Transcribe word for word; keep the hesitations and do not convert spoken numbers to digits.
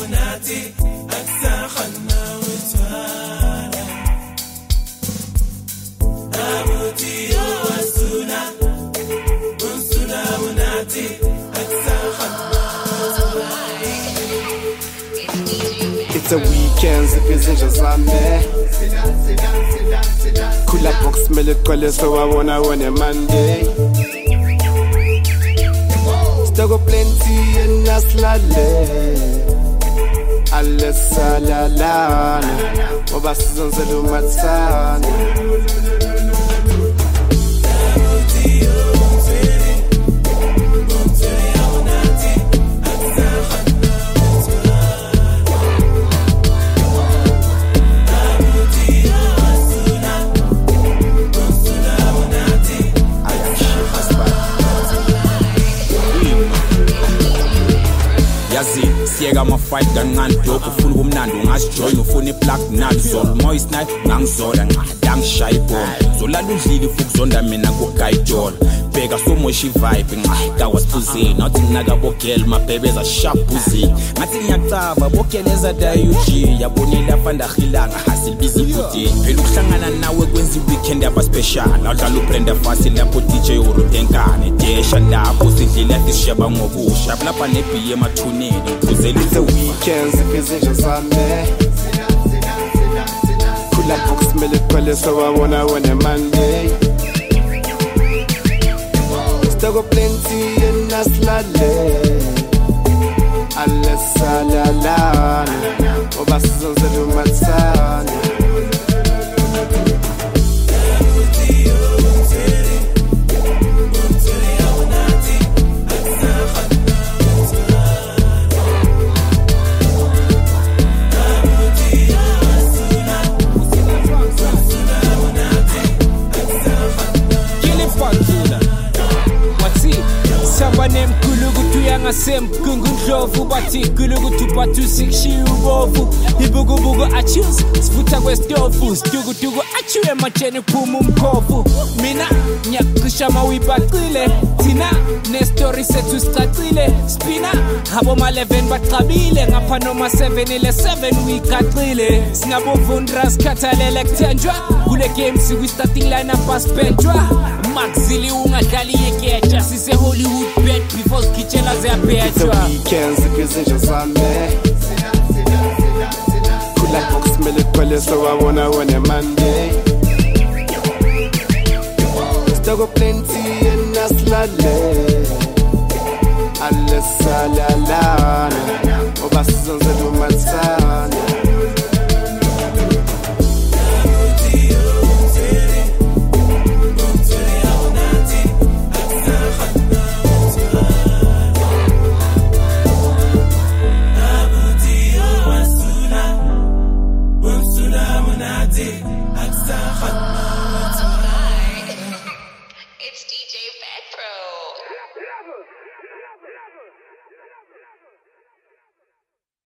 It's a weekend, zipizinja zame Kula box mele kwele so I wanna win a Monday Stogo plenty and naslale Alessa la lana Oba season zelu matsana Yazi, siyeka ama-fight kancane dope ufuna kumnandi ungazijoyina ufuna i-plug nalo zolo moist night ngangizola nqada ngishaya ibhola zolala udlile futhi kuzonda mina kugayidola bheka somosha i-vibe nqada wasiphuzini nathi nginaka bogel mabhebeza shabhuzini ngathi ngiyacaba bogel ezadayi U G yabonile afanda khilanga hasilibiza ibhudini phela ukuhlangana nawe kwenza i-weekend yaba-special awudlala ubrenda fasi lapho D J urutenkane desha lapho sidlile yatisishaba ngobusha lapha nebhiye emathuneni It's a weekend, zipizinja zame Kula box mele kwele so I wanna win a Monday Stogo plenty and naslale Alessa la lana Oba season zelu matsana Sabane mkhulu kuthi uyangasemgungu ndlovu bathi khulu kuthi uphathu sikshiya ubovu ibukubuku achuse sifutha kwesitofu situkutuku achiwe ematsheni phuma umkhofu mina ngiyacisha mawibacile thina nestori sethu sicacile spina abo ma eleven baqabile ngapha noma seven ile seven uyigaqile singabovundra sikhathalele kuthenjwa kule game sikwi-starting line-up asipentshwa maxili ungadlali yekeja sise Hollywood bet before skitchela ziyaphetshwa It's a weekend, zipizinja zame Kula box mele kwele so I wanna win a Monday Stogo plenty and naslale Alessa la lana Oba season zelu matsana It's D J